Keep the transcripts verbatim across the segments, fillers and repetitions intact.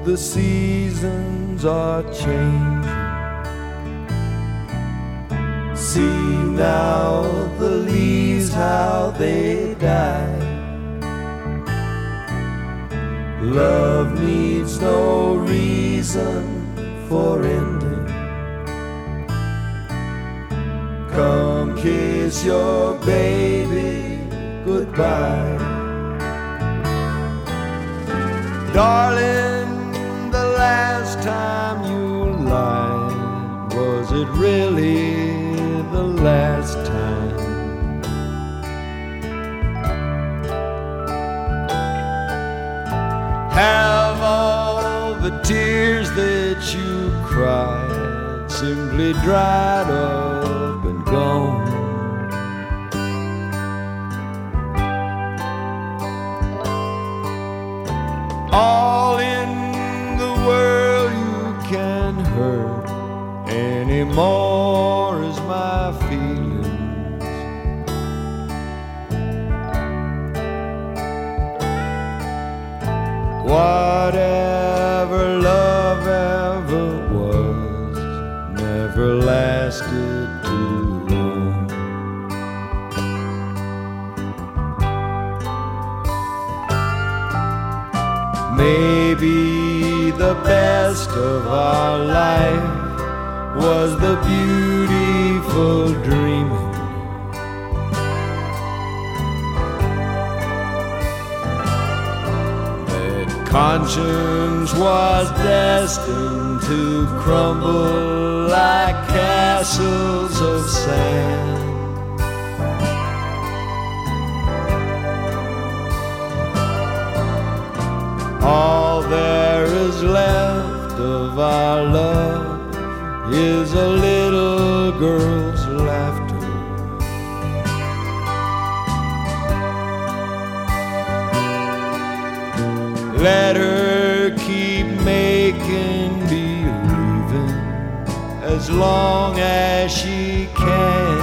the seasons are changing. See now the leaves how they die. Love needs no reason for ending. Come kiss your baby goodbye. Darling, the last time you lied, was it really the last time? Have all the tears that you cried simply dried up and gone? All in the world you can hurt anymore is my feelings. Whatever love ever was never lasted too long. Maybe the best of our life was the beautiful dreaming. That conscience was destined to crumble like castles of sand. All there is left of our love is a little girl's laughter. Let her keep making believing as long as she can.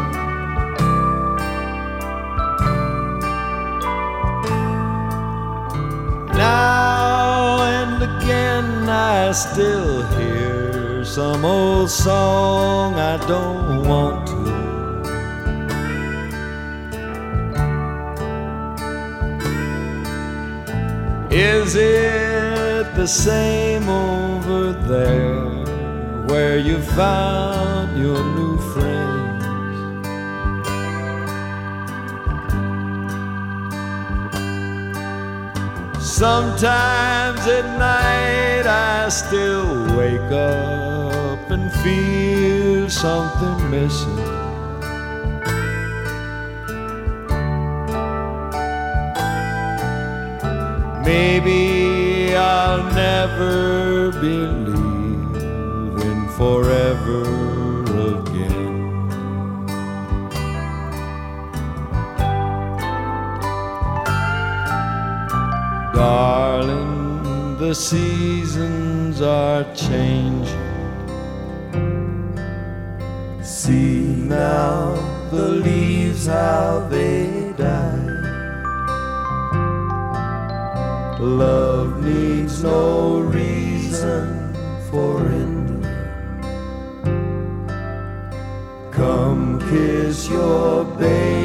Now and again I still hear some old song I don't want to. Is it the same over there where you found your new friends? Sometimes at night I still wake up and feel something missing. Maybe I'll never believe in forever again. Darling, the seasons are changing. See now the leaves how they die. Love needs no reason for ending. Come kiss your baby